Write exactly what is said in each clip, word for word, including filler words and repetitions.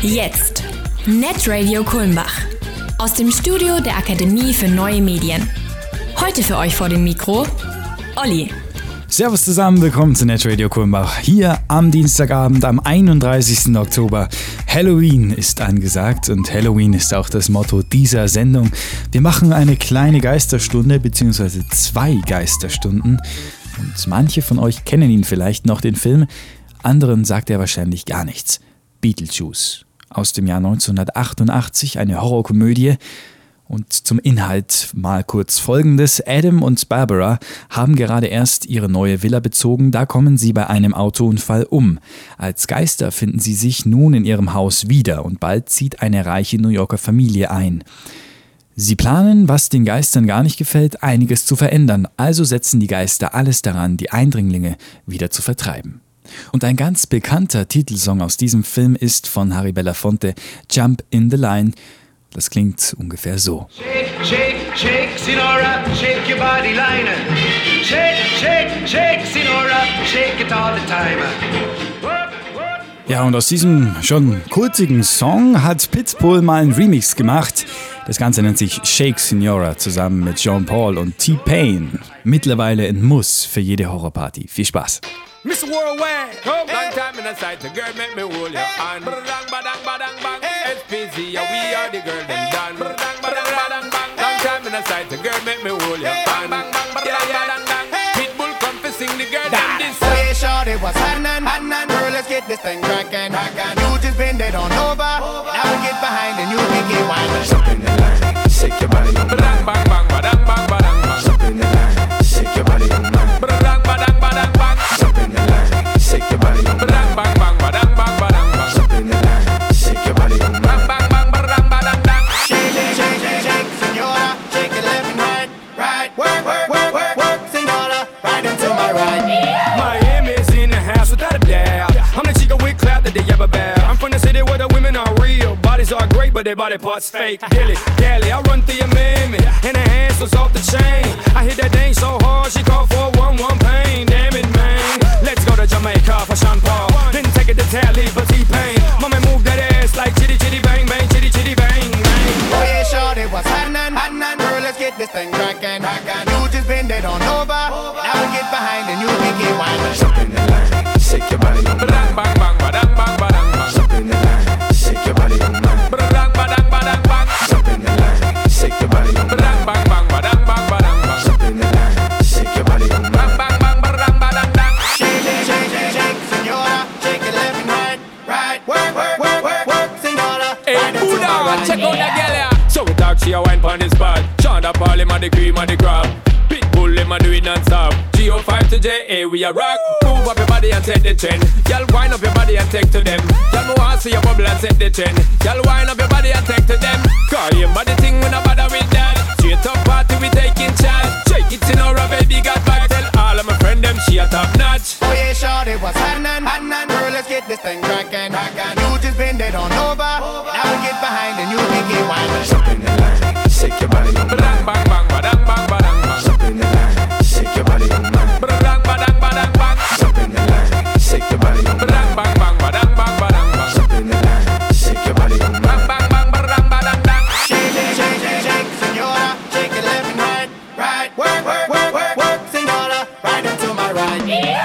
Jetzt. Netradio Kulmbach. Aus dem Studio der Akademie für Neue Medien. Heute für euch vor dem Mikro, Olli. Servus zusammen, willkommen zu Netradio Kulmbach. Hier am Dienstagabend, am einunddreißigsten Oktober. Halloween ist angesagt und Halloween ist auch das Motto dieser Sendung. Wir machen eine kleine Geisterstunde bzw. zwei Geisterstunden. Und manche von euch kennen ihn vielleicht noch, den Film. Anderen sagt er wahrscheinlich gar nichts. Beetlejuice. Aus dem Jahr neunzehnhundertachtundachtzig, eine Horrorkomödie. Und zum Inhalt mal kurz Folgendes. Adam und Barbara haben gerade erst ihre neue Villa bezogen, da kommen sie bei einem Autounfall um. Als Geister finden sie sich nun in ihrem Haus wieder und bald zieht eine reiche New Yorker Familie ein. Sie planen, was den Geistern gar nicht gefällt, einiges zu verändern, also setzen die Geister alles daran, die Eindringlinge wieder zu vertreiben. Und ein ganz bekannter Titelsong aus diesem Film ist von Harry Belafonte, Jump in the Line. Das klingt ungefähr so. Shake, shake, shake, Sinora, shake your body line. Shake, shake, shake, Sinora, shake it all the time. Ja, und aus diesem schon kultigen Song hat Pitbull mal einen Remix gemacht. Das Ganze nennt sich Shake Sinora zusammen mit Jean Paul und T-Pain. Mittlerweile ein Muss für jede Horrorparty. Viel Spaß. Mister Worldwide, come long time in a sight, the girl make me hold your hand. Badang, badang, badang, bang. S P C, yeah, we are the girl them done. Badang, badang, badang, bang. Long time in a sight, the girl make me hold your hand. Bang, bang, badang, badang, bang. Pitbull come to sing the girl them this. Oh yeah, shorty, what's happening? Happening, girl, let's get this thing cracking. You just bend it on over. Now we get behind and you can get winding. Jump in the line, shake your body on Badang, bang, bang, badang, bang, badang, bang. Jump in the line, shake your body on mine. Badang, badang, badang, bang. Jump in the line, shake your body on Badang, bang, bang, badang, bang, badang, bang. Jump in the line, shake your body on Bang, mine. bang, bang, badang, badang, bang. Shake, shake, shake, shake, shake, senora. Shake it left and right, right. Work, work, work, work, work, senora. Right into my right. Miami's in the house without a doubt. I'm the chica with clout that they ever bow. I'm from the city where the women are real. Bodies are great, but their body parts fake. Dilly, dally, I run through your mammy. And her hands was off the chain. I hit that dang so hard, she called for a one-one pain. Damn it, man. Let's go to Jamaica for Sean Paul. Then take it to Tally for T-Pain. Mama move that ass like chitty chitty bang bang, chitty chitty bang bang. Oh yeah, shorty, what's happening? Happening, girl, let's get this thing cracking. You just bend it on over. Now we get behind and you can get winding. Jump in the line, shake your body on Badang, mine. bang, bang, badang, bang, badang, bang. Jump in the line, shake your body on mine. Badang, badang, badang, bang. Jump in the line, shake your body on Badang, mine. bang, bang, badang, bang, badang, bang. Jump in the line, shake your body on Bang, mine. bang, bang, badang, badang, bang. Shake, shake, shake, shake, shake, senora. Shake it left and right, right. Work, work, work, work, work, senora. Hey, Right into my Buddha, right. check out that girl, yeah. So we talk, she a wine pon the spot. Shonda Paul, him a the cream of the crop. Pitbull, him a do it non-stop. G O five to J A, we a rock. Move up your body and set the trend. Y'all wind up your body and take to them. Y'all know how to see your bubble and set the trend. Y'all wind up your body and take to them. Call your body thing when I bother with that. Straight up party, we taking charge. Shake it in our baby got back. Tell all of my friend them she a top notch. Oh yeah, shorty, what's happening? Happening, girl, let's get this thing cracking. You just bend it on over. Now we get behind and you can get winding. Jump in the line, shake your body on Badang, mine. bang, bang, badang, bang, badang, bang. Jump in the line, shake your body on mine. Badang, badang, badang, bang. Jump in the line, shake your body on Badang, mine. bang, bang, badang, bang, badang, bang. Jump in the line, shake your body on Bang, mine. bang, bang, badang, badang, bang. Shake, shake, shake, shake, shake, senora. Shake it left and right, right. Work, work, work, work, work, senora. Right into my right.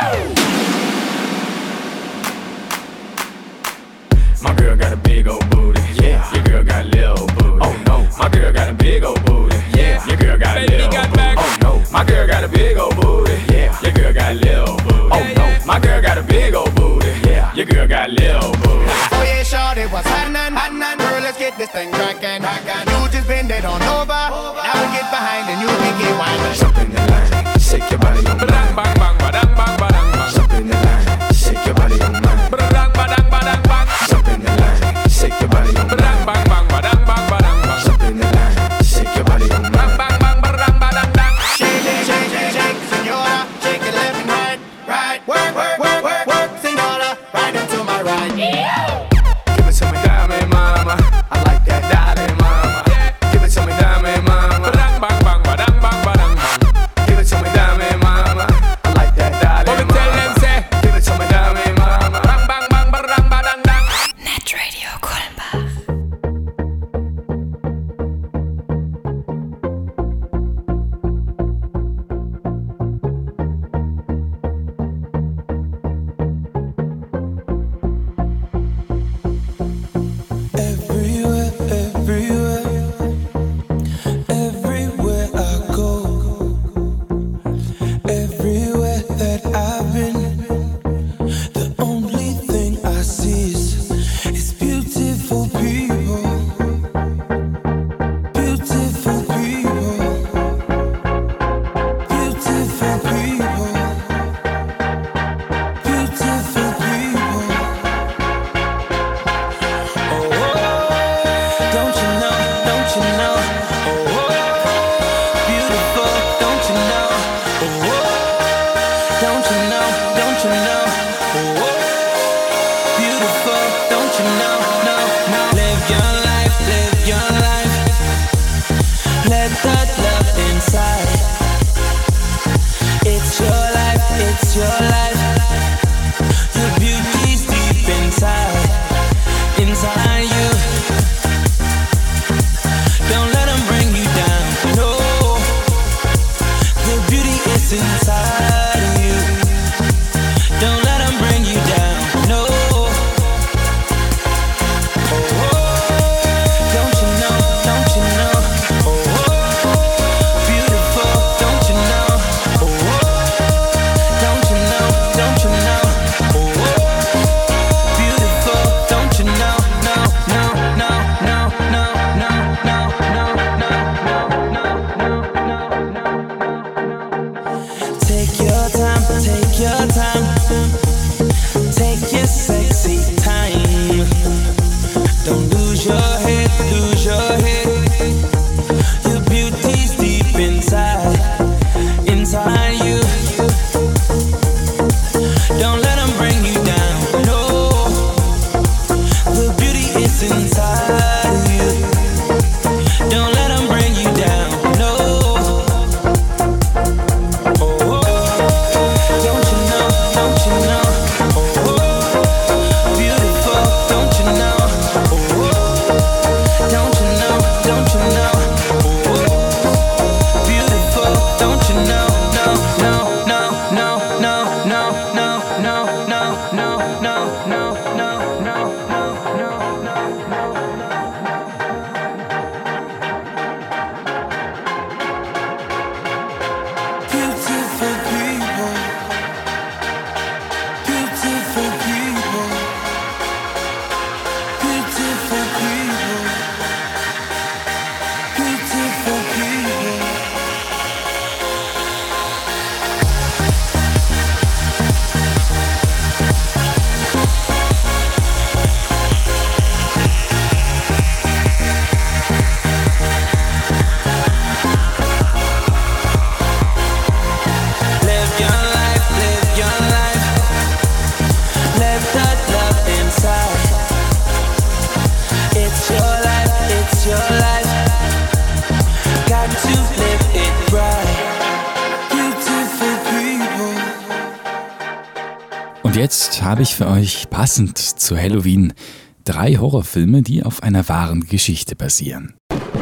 My girl got a big old booty. Yeah. Your girl got a little booty. Oh no. My girl got a big old booty. Yeah. Your girl got a little booty. Oh no. My girl got a big old booty. Yeah. Your girl got a little booty. Oh no. My girl got a big old booty. Yeah. Your girl got a little booty. Oh yeah, shorty, what's happening? Happening, girl, let's get this thing cracking. You just bend it on over. Now we get behind and you can get winding. Jump in the line, shake your body on Badang, mine. bang, bang, badang, bang, badang, bang. Jump in the line, shake your body on mine. Badang, badang, badang, bang. Jump in the line, shake your body on Badang, mine. bang, bang, badang, bang, badang, bang. Jump in the line, shake your body on Bang, mine. bang, bang, badang, badang, bang. Shake, shake, shake, shake, shake, senora. Shake it left and right, right. Work, work, work, work, work, senora. Right into my right. Give it to me, dame, mama. I like that, dale, Und jetzt habe ich für euch passend zu Halloween drei Horrorfilme, die auf einer wahren Geschichte basieren.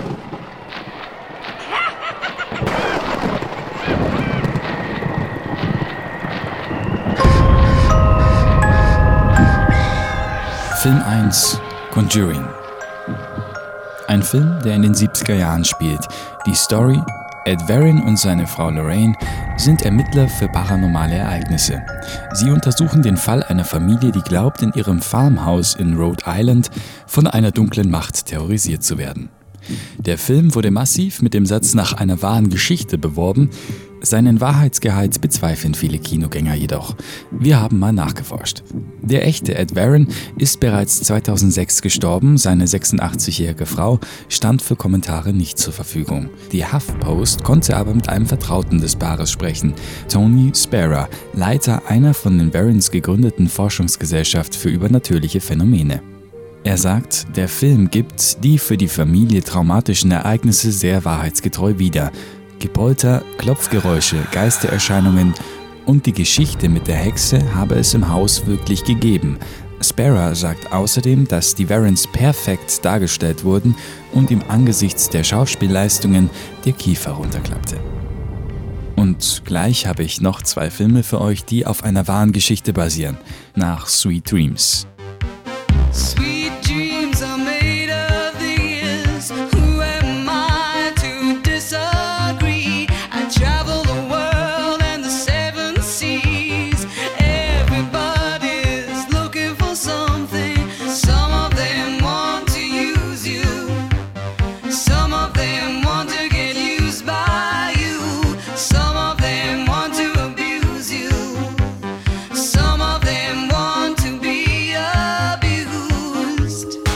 Film eins, Conjuring. Ein Film, der in den siebziger Jahren spielt. Die Story: Ed Warren und seine Frau Lorraine sind Ermittler für paranormale Ereignisse. Sie untersuchen den Fall einer Familie, die glaubt, in ihrem Farmhaus in Rhode Island von einer dunklen Macht terrorisiert zu werden. Der Film wurde massiv mit dem Satz nach einer wahren Geschichte beworben. Seinen Wahrheitsgehalt bezweifeln viele Kinogänger jedoch. Wir haben mal nachgeforscht. Der echte Ed Warren ist bereits zweitausendsechs gestorben, seine sechsundachtzigjährige Frau stand für Kommentare nicht zur Verfügung. Die HuffPost konnte aber mit einem Vertrauten des Paares sprechen, Tony Spera, Leiter einer von den Warrens gegründeten Forschungsgesellschaft für übernatürliche Phänomene. Er sagt, der Film gibt die für die Familie traumatischen Ereignisse sehr wahrheitsgetreu wider. Gepolter, Klopfgeräusche, Geistererscheinungen und die Geschichte mit der Hexe habe es im Haus wirklich gegeben. Spera sagt außerdem, dass die Warrens perfekt dargestellt wurden und ihm angesichts der Schauspielleistungen der Kiefer runterklappte. Und gleich habe ich noch zwei Filme für euch, die auf einer wahren Geschichte basieren, nach Sweet Dreams. Sweet dreams are made of these. Who am I to disagree? I travel the world and the seven seas. Everybody's looking for something. Some of them want to use you. Some of them want to get used by you. Some of them want to abuse you. Some of them want to be abused.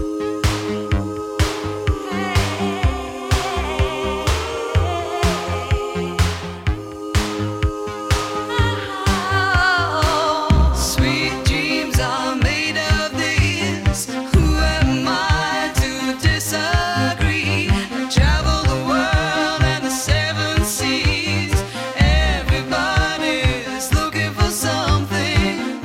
Sweet dreams are made of these. Who am I to disagree? I travel the world and the seven seas. Everybody's looking for something.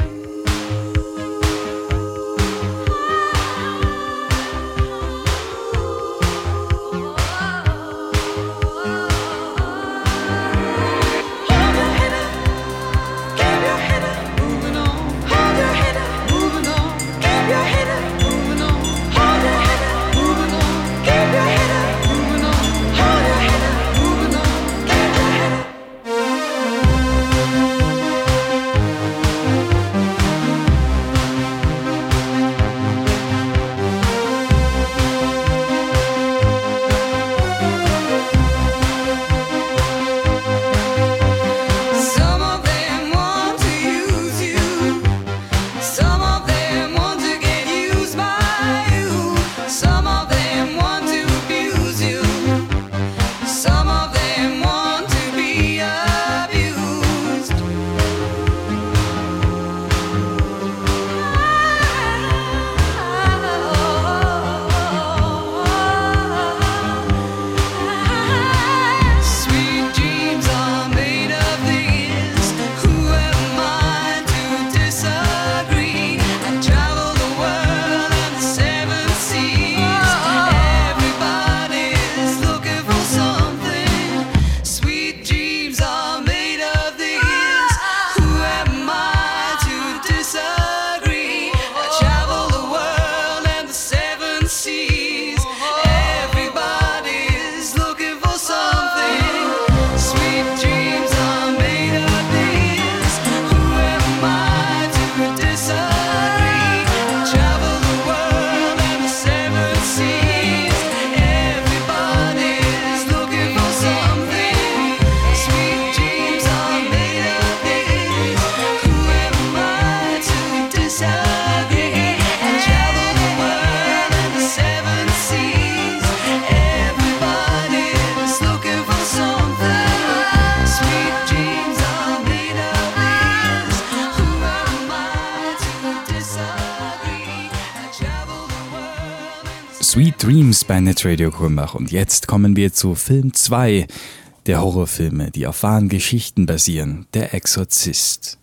Hold your head up, keep your head up, moving on. Hold your head up, moving on. Keep your head up, moving on. Hold your head up, moving on. Keep your head up, moving on. Hold your head up, moving on. Keep your head up. Some of them want to use you. Some of them want to get used by you. Some of them want to abuse you. Some of them want to be abused. Sweet dreams are made of these. Who am I to disagree? I Sweet Dreams bei Netradio Kulmbach. Und jetzt kommen wir zu Film zwei der Horrorfilme, die auf wahren Geschichten basieren, Der Exorzist.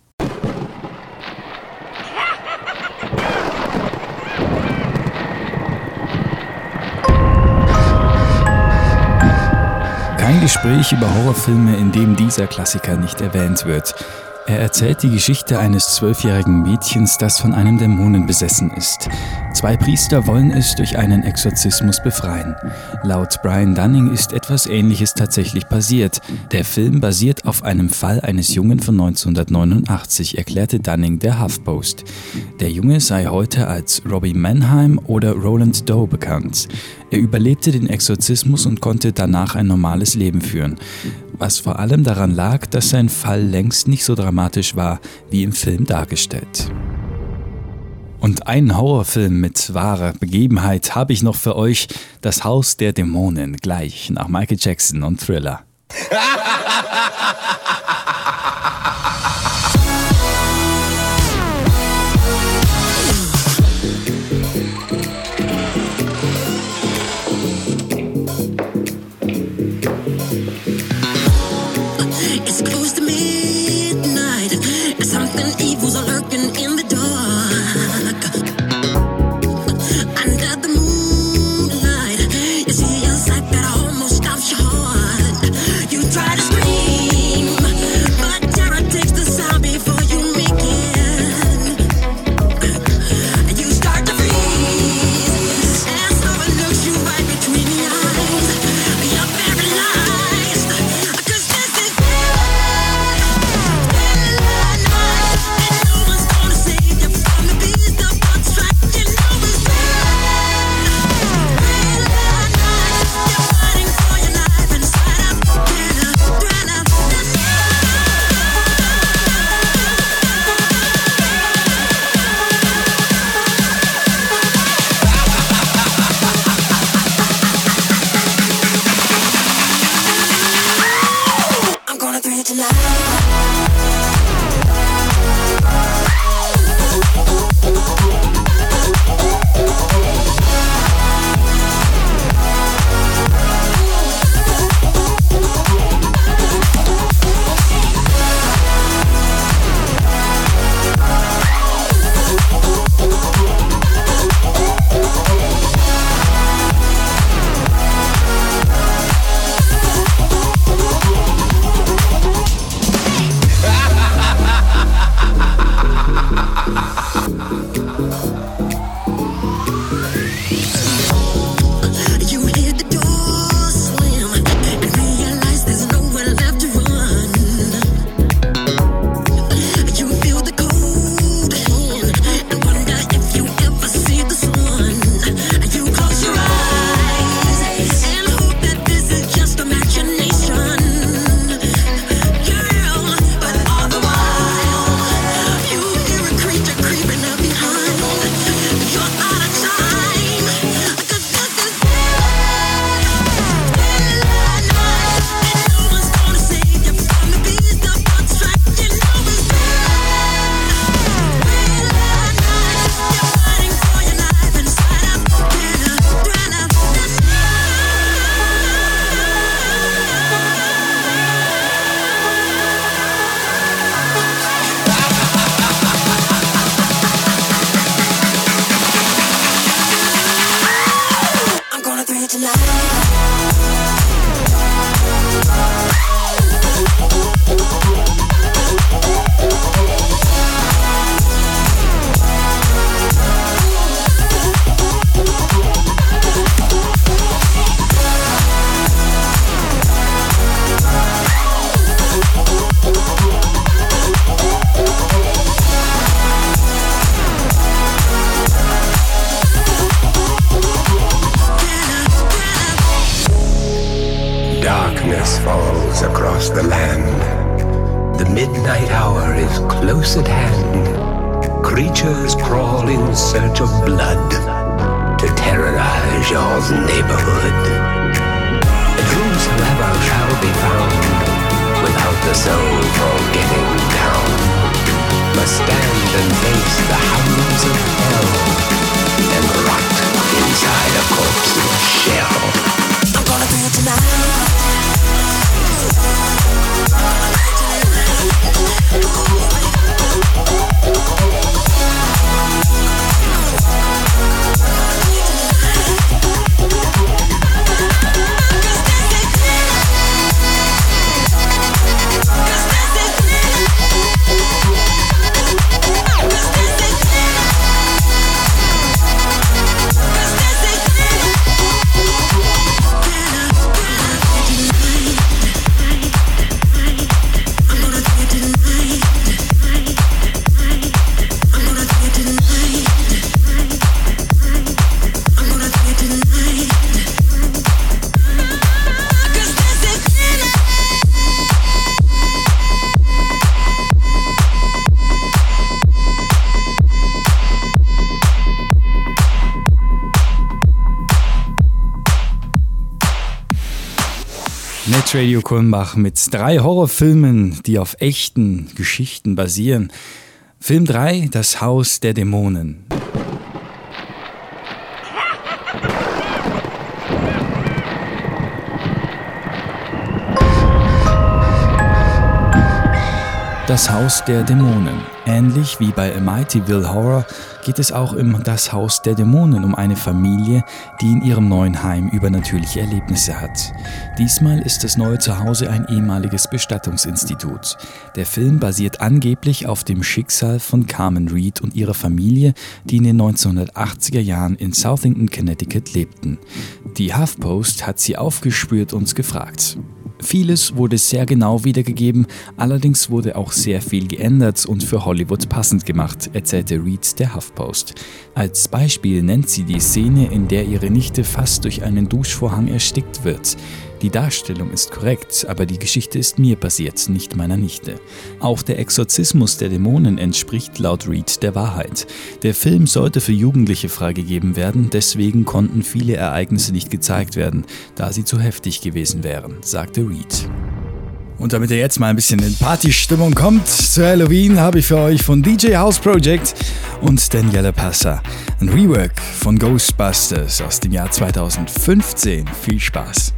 Kein Gespräch über Horrorfilme, in dem dieser Klassiker nicht erwähnt wird. Er erzählt die Geschichte eines zwölfjährigen Mädchens, das von einem Dämonen besessen ist. Zwei Priester wollen es durch einen Exorzismus befreien. Laut Brian Dunning ist etwas Ähnliches tatsächlich passiert. Der Film basiert auf einem Fall eines Jungen von neunzehnhundertneunundachtzig, erklärte Dunning der HuffPost. Der Junge sei heute als Robbie Mannheim oder Roland Doe bekannt. Er überlebte den Exorzismus und konnte danach ein normales Leben führen. Was vor allem daran lag, dass sein Fall längst nicht so dramatisch war, wie im Film dargestellt. Und einen Horrorfilm mit wahrer Begebenheit habe ich noch für euch: Das Haus der Dämonen, gleich nach Michael Jackson und Thriller. It's close to midnight. Something evil's lurking in the dark. Under the moonlight, you see a sight that almost stops your heart. You try to scream, but terror takes the sound before you make it. You start to freeze as someone looks you right between the eyes. You're paralyzed, 'cause this is I'm gonna thrill you tonight. You hear the door slam and realize there's nowhere left to run. You feel the cold hand and wonder if you ever see the sun. You close your eyes and hope that this is just imagination, girl. But all the while, you hear a creature creeping up behind. You're out of time, 'cause this is no one's gonna save you from the beast of what's trapped. You know it's you're fighting for your life inside of Thriller, Thriller. I'm gonna thrill you tonight. Darkness falls across the land. The midnight hour is close at hand. Creatures crawl in search of blood to terrorize your neighborhood. And whosoever shall be found without the soul for getting down must stand and face the hounds of hell and rot inside a corpse Netradio Kulmbach mit drei Horrorfilmen, die auf echten Geschichten basieren. Film drei, Das Haus der Dämonen. Das Haus der Dämonen. Ähnlich wie bei Amityville Horror geht es auch im Das Haus der Dämonen um eine Familie, die in ihrem neuen Heim übernatürliche Erlebnisse hat. Diesmal ist das neue Zuhause ein ehemaliges Bestattungsinstitut. Der Film basiert angeblich auf dem Schicksal von Carmen Reed und ihrer Familie, die in den neunzehnhundertachtziger Jahren in Southington, Connecticut lebten. Die HuffPost hat sie aufgespürt und gefragt. Vieles wurde sehr genau wiedergegeben, allerdings wurde auch sehr viel geändert und für Hollywood passend gemacht, erzählte Reed der HuffPost. Als Beispiel nennt sie die Szene, in der ihre Nichte fast durch einen Duschvorhang erstickt wird. Die Darstellung ist korrekt, aber die Geschichte ist mir passiert, nicht meiner Nichte. Auch der Exorzismus der Dämonen entspricht laut Reed der Wahrheit. Der Film sollte für Jugendliche freigegeben werden, deswegen konnten viele Ereignisse nicht gezeigt werden, da sie zu heftig gewesen wären, sagte Reed. Und damit ihr jetzt mal ein bisschen in Partystimmung kommt, zu Halloween habe ich für euch von D J House Project und Daniela Passa ein Rework von Ghostbusters aus dem Jahr zweitausendfünfzehn. Viel Spaß!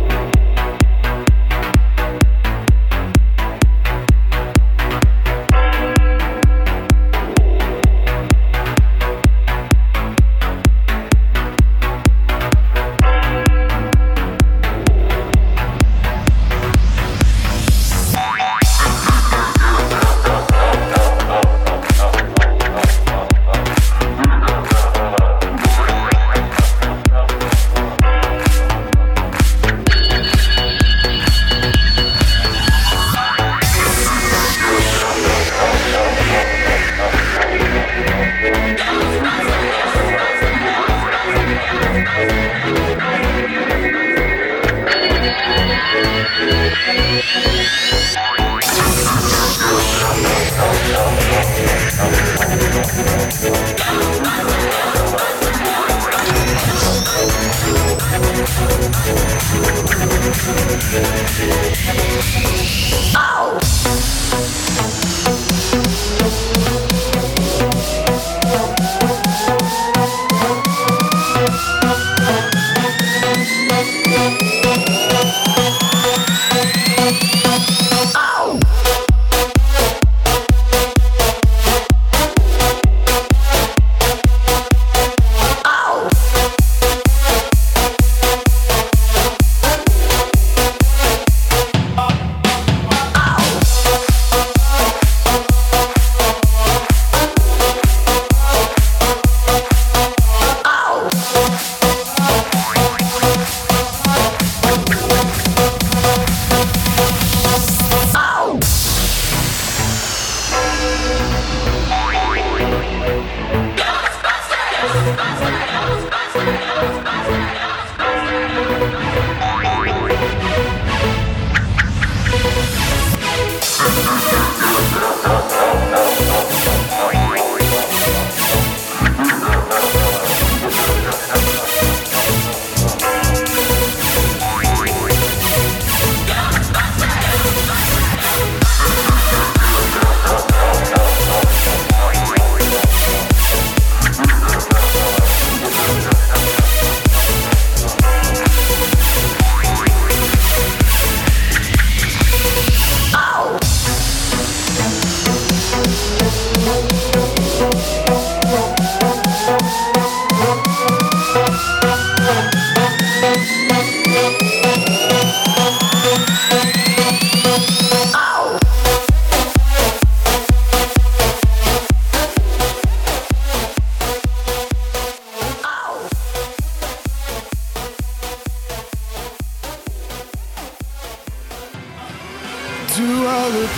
Do I look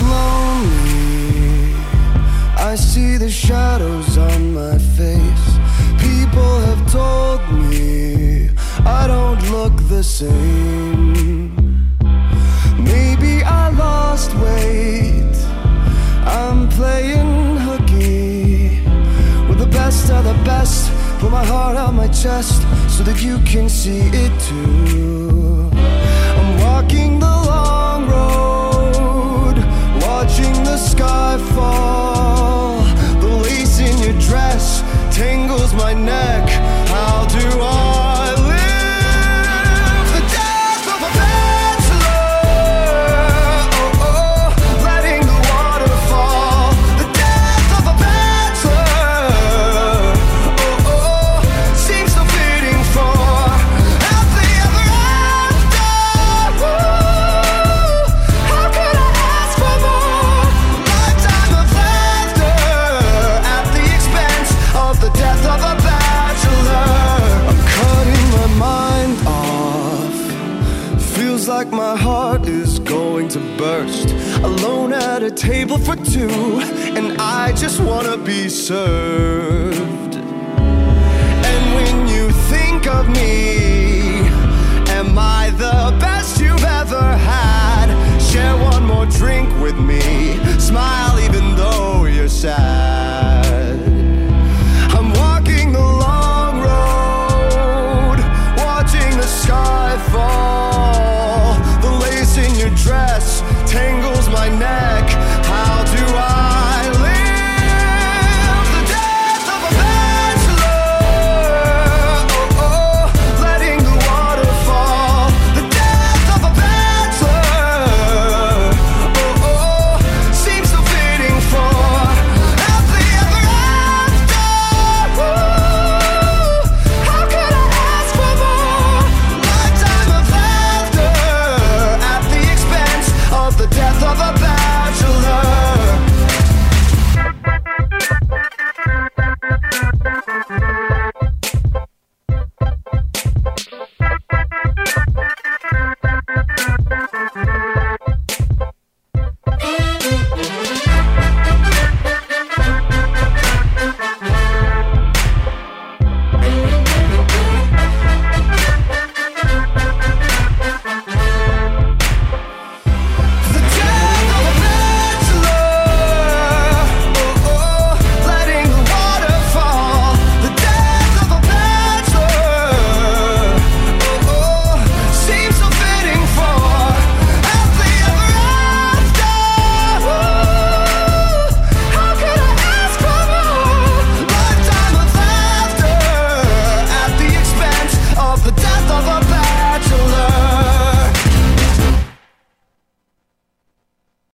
lonely? I see the shadows on my face. People have told me I don't look the same. Maybe I lost weight. I'm playing hooky with the best of the best. Put my heart on my chest so that you can see it too. I'm walking the line. I fall. The lace in your dress tangles my neck. How do I live? The death of a bachelor. Oh, oh, letting the water fall. The death of a bachelor. Oh, oh, seems so fitting for happily ever after. Ooh, how could I ask for more? Lifetime of laughter at the expense of the death of a bachelor. I'm cutting my mind off. Feels like my heart is going to burst. Alone at a table for two, and I just wanna be served.